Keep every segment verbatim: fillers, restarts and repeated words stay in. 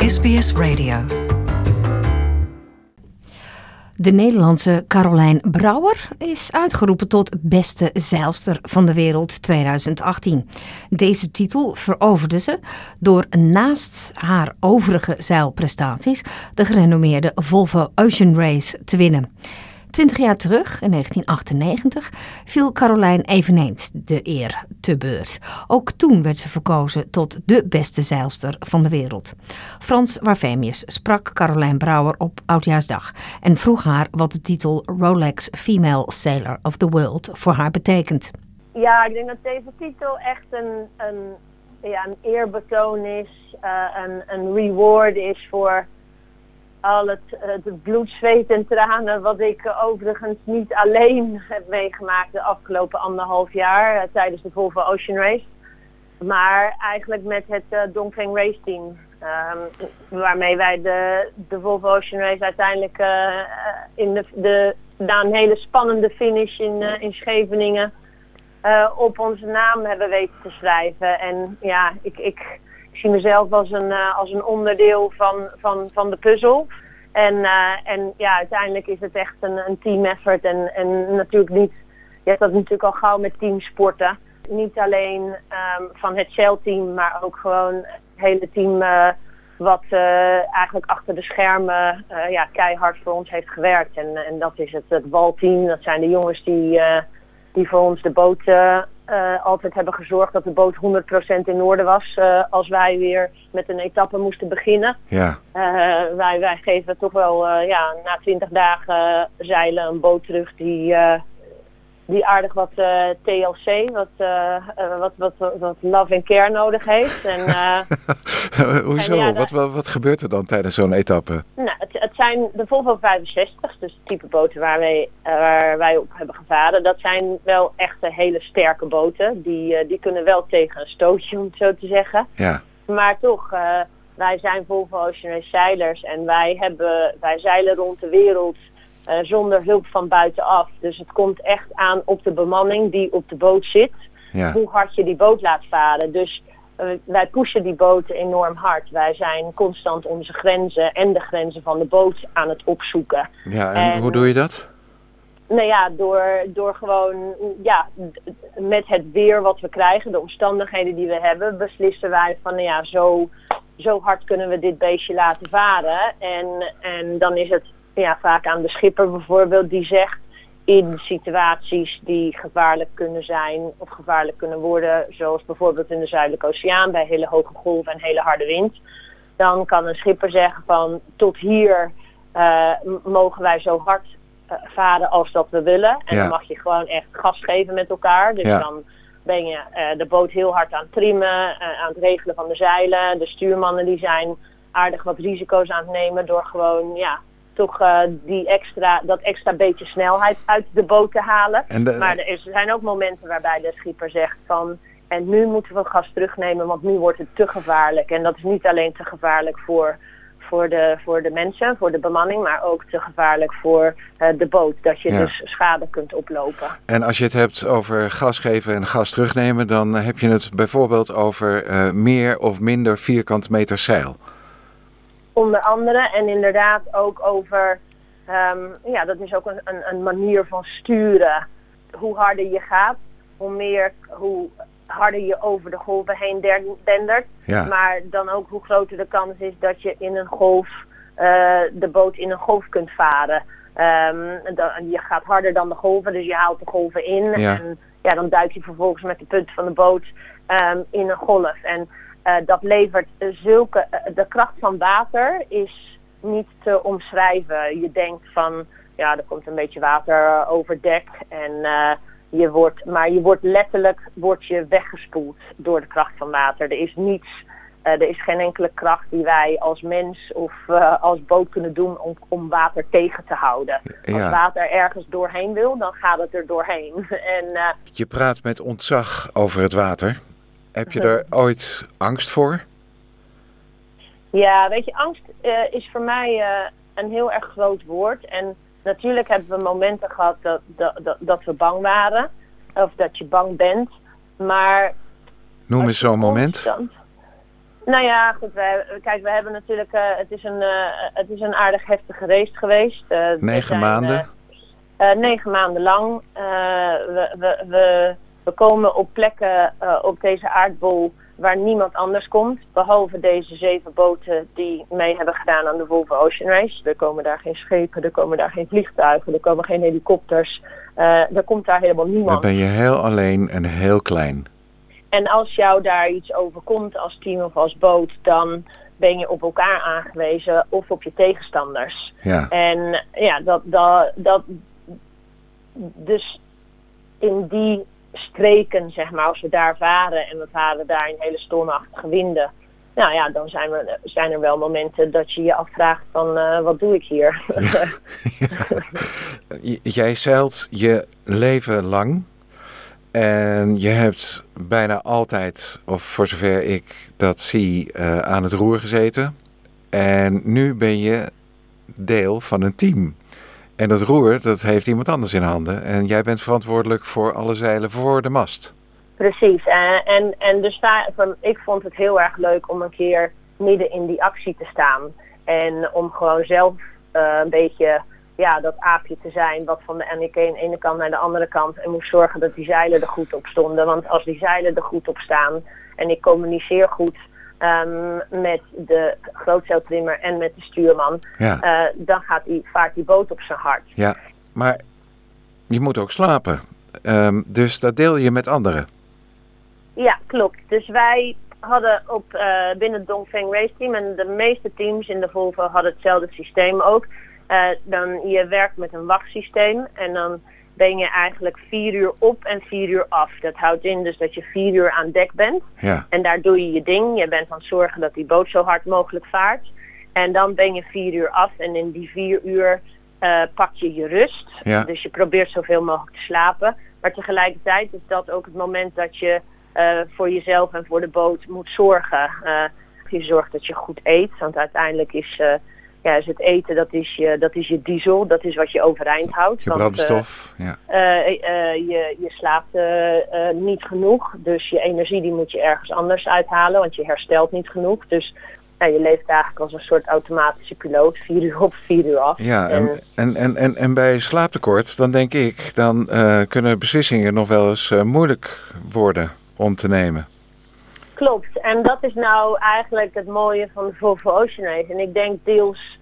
S B S Radio. De Nederlandse Carolijn Brouwer is uitgeroepen tot beste zeilster van de wereld tweeduizend achttien. Deze titel veroverde ze door naast haar overige zeilprestaties de gerenommeerde Volvo Ocean Race te winnen. Twintig jaar terug, in negentien achtennegentig, viel Carolijn eveneens de eer te beurt. Ook toen werd ze verkozen tot de beste zeilster van de wereld. Frans Warfemius sprak Carolijn Brouwer op Oudjaarsdag en vroeg haar wat de titel Rolex Female Sailor of the World voor haar betekent. Ja, ik denk dat deze titel echt een, een, ja, een eerbetoon is, uh, een, een reward is voor al het, het bloed, zweet en tranen wat ik overigens niet alleen heb meegemaakt de afgelopen anderhalf jaar uh, tijdens de Volvo Ocean Race. Maar eigenlijk met het uh, Dongfeng Race Team. Um, waarmee wij de, de Volvo Ocean Race uiteindelijk uh, in de, de, na een hele spannende finish in, uh, in Scheveningen uh, op onze naam hebben weten te schrijven. En ja, ik... ik Ik zie mezelf als een, uh, als een onderdeel van, van, van de puzzel. En, uh, en ja, uiteindelijk is het echt een, een team effort. En, en natuurlijk niet, je hebt dat natuurlijk al gauw met teamsporten. Niet alleen um, van het Shell-team, maar ook gewoon het hele team uh, wat uh, eigenlijk achter de schermen uh, ja, keihard voor ons heeft gewerkt. En, en dat is het, het walteam. Dat zijn de jongens die, uh, die voor ons de boot uh, uh, altijd hebben gezorgd dat de boot honderd procent in orde was uh, als wij weer met een etappe moesten beginnen. Ja. Uh, wij, wij geven toch wel uh, ja, na twintig dagen zeilen een boot terug die, uh, die aardig wat uh, T L C, wat, uh, uh, wat, wat, wat, wat love and care nodig heeft. En, uh, Hoezo? en ja, wat, wat, wat gebeurt er dan tijdens zo'n etappe? Nou, het, het zijn de Volvo vijfenzestig, dus het type boten waar wij, uh, waar wij op hebben gevaren. Dat zijn wel echte hele sterke boten. Die, uh, die kunnen wel tegen een stootje, om het zo te zeggen. Ja. Maar toch, uh, wij zijn Volvo Ocean Race zeilers en wij, hebben, wij zeilen rond de wereld uh, zonder hulp van buitenaf. Dus het komt echt aan op de bemanning die op de boot zit, Ja. hoe hard je die boot laat varen. Dus uh, wij pushen die boten enorm hard. Wij zijn constant onze grenzen en de grenzen van de boot aan het opzoeken. Ja, en, En- hoe doe je dat? Nou ja, door, door gewoon ja, d- met het weer wat we krijgen, de omstandigheden die we hebben, beslissen wij van nou ja, zo, zo hard kunnen we dit beestje laten varen. En, en dan is het ja, vaak aan de schipper bijvoorbeeld die zegt in situaties die gevaarlijk kunnen zijn of gevaarlijk kunnen worden, zoals bijvoorbeeld in de Zuidelijke Oceaan bij hele hoge golven en hele harde wind. Dan kan een schipper zeggen van tot hier uh, m- mogen wij zo hard varen als dat we willen. En Ja. dan mag je gewoon echt gas geven met elkaar. Dus Ja. dan ben je uh, de boot heel hard aan het trimmen, uh, aan het regelen van de zeilen. De stuurmannen die zijn aardig wat risico's aan het nemen door gewoon ja, toch uh, die extra, dat extra beetje snelheid uit de boot te halen. En de- Maar er, is, er zijn ook momenten waarbij de schipper zegt van en nu moeten we gas terugnemen, want nu wordt het te gevaarlijk. En dat is niet alleen te gevaarlijk voor Voor de, voor de mensen, voor de bemanning, maar ook te gevaarlijk voor uh, de boot. Dat je Ja. dus schade kunt oplopen. En als je het hebt over gas geven en gas terugnemen, dan heb je het bijvoorbeeld over uh, meer of minder vierkante meter zeil. Onder andere en inderdaad ook over, um, ja dat is ook een, een, een manier van sturen. Hoe harder je gaat, hoe meer, hoe harder je over de golven heen der- dendert. Ja. Maar dan ook hoe groter de kans is dat je in een golf, uh, de boot in een golf kunt varen. Um, dan, je gaat harder dan de golven, dus je haalt de golven in. Ja. En ja, dan duik je vervolgens met de punt van de boot um, in een golf. En uh, dat levert zulke... Uh, de kracht van water is niet te omschrijven. Je denkt van, ja, er komt een beetje water over dek en... Uh, Je wordt, maar je wordt letterlijk wordt je weggespoeld door de kracht van water. Er is niets, uh, er is geen enkele kracht die wij als mens of uh, als boot kunnen doen om, om water tegen te houden. Ja. Als water ergens doorheen wil, dan gaat het er doorheen. En, uh, Je praat met ontzag over het water. Heb je er ooit angst voor? ja, weet je, angst uh, is voor mij uh, een heel erg groot woord. En natuurlijk hebben we momenten gehad dat, dat, dat, dat we bang waren. Of dat je bang bent. Maar Noem eens zo'n moment. constant- Nou ja, goed. Wij, kijk, we hebben natuurlijk, uh, het, is een, uh, het is een aardig heftige race geweest. Uh, negen zijn, maanden? Uh, uh, negen maanden lang. Uh, we, we, we, we komen op plekken uh, op deze aardbol waar niemand anders komt. Behalve deze zeven boten die mee hebben gedaan aan de Volvo Ocean Race. Er komen daar geen schepen, er komen daar geen vliegtuigen, er komen geen helikopters. Uh, er komt daar helemaal niemand. Dan ben je heel alleen en heel klein. En als jou daar iets overkomt als team of als boot, dan ben je op elkaar aangewezen of op je tegenstanders. Ja. En ja, dat, dat, dat dus in die streken, zeg maar, als we daar varen en we varen daar in hele stormachtige winden, nou ja, dan zijn, we, zijn er wel momenten dat je je afvraagt van uh, wat doe ik hier? Ja. Ja. Jij zeilt je leven lang. En je hebt bijna altijd, of voor zover ik dat zie, uh, aan het roer gezeten. En nu ben je deel van een team. En dat roer, dat heeft iemand anders in handen. En jij bent verantwoordelijk voor alle zeilen voor de mast. Precies. En, en, en dus daar, ik vond het heel erg leuk om een keer midden in die actie te staan. En om gewoon zelf uh, een beetje... ja, dat aapje te zijn wat van de N E K aan de ene kant naar de andere kant en moest zorgen dat die zeilen er goed op stonden. Want als die zeilen er goed op staan en ik communiceer goed um, met de grootzeiltrimmer en met de stuurman, ja. uh, dan gaat die, vaart die boot op zijn hart. Ja, maar je moet ook slapen. Um, dus dat deel je met anderen. Ja, klopt. Dus wij hadden op uh, binnen het Dongfeng Race Team en de meeste teams in de Volvo hadden hetzelfde systeem ook. Uh, dan je werkt met een wachtsysteem en dan ben je eigenlijk vier uur op en vier uur af. Dat houdt in dus dat je vier uur aan dek bent. Ja. En daar doe je je ding. Je bent aan het zorgen dat die boot zo hard mogelijk vaart. En dan ben je vier uur af en in die vier uur uh, pak je je rust. Ja. Dus je probeert zoveel mogelijk te slapen. Maar tegelijkertijd is dat ook het moment dat je uh, voor jezelf en voor de boot moet zorgen. Uh, je zorgt dat je goed eet, want uiteindelijk is... Uh, Ja, dus het eten, dat is, je, dat is je diesel, dat is wat je overeind houdt. Je brandstof, want, uh, ja. Uh, uh, je, je slaapt uh, uh, niet genoeg, dus je energie die moet je ergens anders uithalen, want je herstelt niet genoeg. Dus uh, je leeft eigenlijk als een soort automatische piloot, vier uur op, vier uur af. Ja, en, en, en, en, en bij slaaptekort, dan denk ik, dan uh, kunnen beslissingen nog wel eens uh, moeilijk worden om te nemen. Klopt, en dat is nou eigenlijk het mooie van de Volvo Ocean Race. En ik denk deels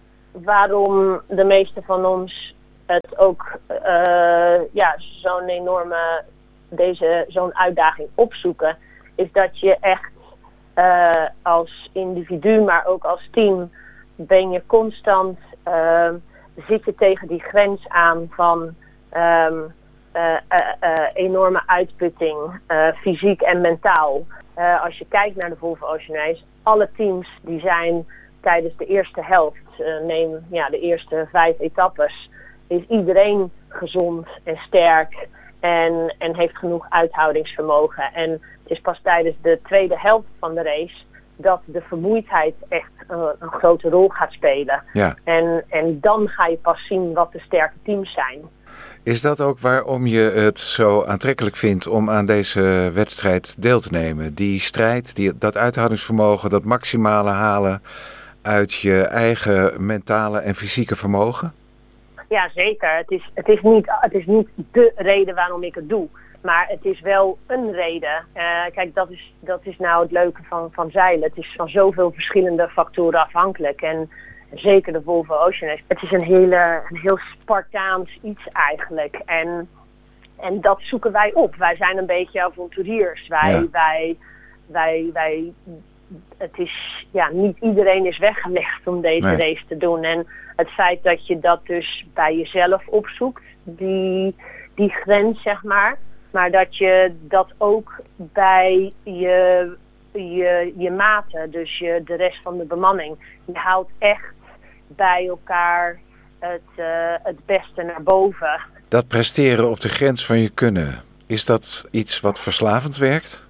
waarom de meeste van ons het ook uh, ja, zo'n enorme, deze, zo'n uitdaging opzoeken, is dat je echt uh, als individu, maar ook als team, ben je constant, uh, zit je tegen die grens aan van um, uh, uh, uh, enorme uitputting, uh, fysiek en mentaal. Uh, als je kijkt naar de Volvo Ocean Race, alle teams die zijn tijdens de eerste helft, uh, neem ja, de eerste vijf etappes, is iedereen gezond en sterk en, en heeft genoeg uithoudingsvermogen. En het is pas tijdens de tweede helft van de race dat de vermoeidheid echt uh, een grote rol gaat spelen. Ja. En, en dan ga je pas zien wat de sterke teams zijn. Is dat ook waarom je het zo aantrekkelijk vindt om aan deze wedstrijd deel te nemen? Die strijd, die, dat uithoudingsvermogen, dat maximale halen uit je eigen mentale en fysieke vermogen? Ja, zeker. Het is, het is, niet, het is niet de reden waarom ik het doe. Maar het is wel een reden. Uh, kijk, dat is, dat is nou het leuke van, van zeilen. Het is van zoveel verschillende factoren afhankelijk. En zeker de Volvo Ocean Race. Het is een, hele, een heel Spartaans iets eigenlijk. En, en dat zoeken wij op. Wij zijn een beetje avonturiers. Wij, ja. wij, wij, wij, het is, ja, niet iedereen is weggelegd om deze nee. race te doen. En het feit dat je dat dus bij jezelf opzoekt, die, die grens zeg maar. Maar dat je dat ook bij je, je, je maten, dus je, de rest van de bemanning. Je houdt echt bij elkaar het, uh, het beste naar boven. Dat presteren op de grens van je kunnen, is dat iets wat verslavend werkt?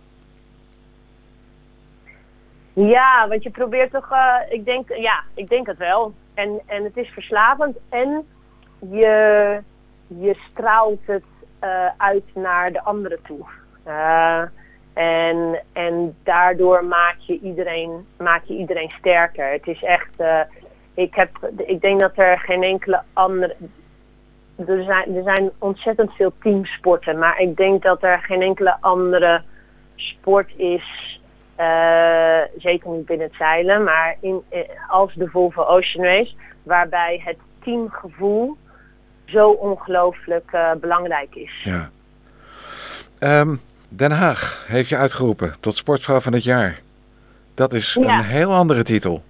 Ja, want je probeert toch, uh, ik denk, ja, ik denk het wel. En, en het is verslavend en je, je straalt het uh, uit naar de anderen toe. Uh, En, en daardoor maak je iedereen, maak je iedereen sterker. Het is echt, uh, ik, heb, ik denk dat er geen enkele andere, er zijn, er zijn ontzettend veel teamsporten, maar ik denk dat er geen enkele andere sport is, uh, zeker niet binnen het zeilen, maar in, als de Volvo Ocean Race, waarbij het teamgevoel zo ongelooflijk uh, belangrijk is. Ja. Um, Den Haag heeft je uitgeroepen tot sportvrouw van het jaar. Dat is ja. een heel andere titel.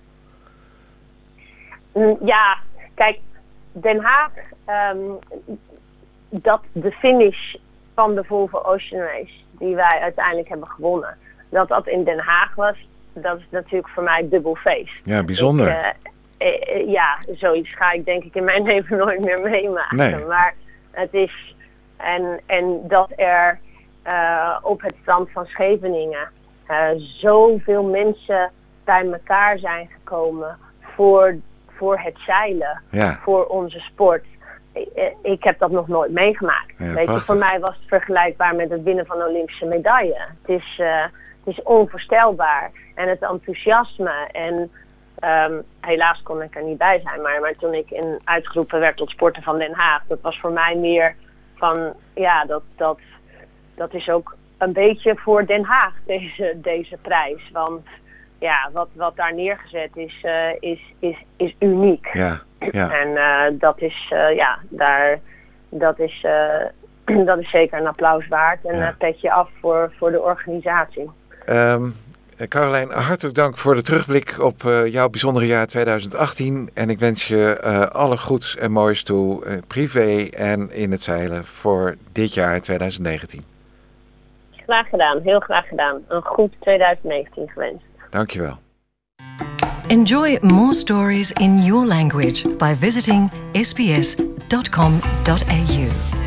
Ja, kijk, Den Haag, um, dat de finish van de Volvo Ocean Race, die wij uiteindelijk hebben gewonnen, dat dat in Den Haag was, dat is natuurlijk voor mij dubbel feest. Ja, bijzonder. Ik, uh, uh, ja, zoiets ga ik denk ik in mijn leven nooit meer meemaken. Nee. Maar het is, en, en dat er uh, op het strand van Scheveningen uh, zoveel mensen bij elkaar zijn gekomen voor, voor het zeilen, ja. voor onze sport. Ik, ik heb dat nog nooit meegemaakt. Ja, Weet je, voor mij was het vergelijkbaar met het winnen van een Olympische medaille. Het is, uh, het is onvoorstelbaar. En het enthousiasme. En um, helaas kon ik er niet bij zijn. Maar, maar toen ik in, uitgeroepen werd tot sporter van Den Haag. Dat was voor mij meer van, ja, dat, dat, dat is ook een beetje voor Den Haag deze, deze prijs. Want ja, wat, wat daar neergezet is, uh, is, is, is uniek. Ja. Ja. En uh, dat is, uh, ja, daar, dat is, uh, dat is zeker een applaus waard. En ja. een petje af voor, voor de organisatie. Um, Carolijn, hartelijk dank voor de terugblik op uh, jouw bijzondere jaar twintig achttien. En ik wens je uh, alle goeds en moois toe, uh, privé en in het zeilen, voor dit jaar twintig negentien. Graag gedaan, heel graag gedaan. Een goed twintig negentien gewenst. Dankjewel. Enjoy more stories in your language by visiting s b s dot com dot a u.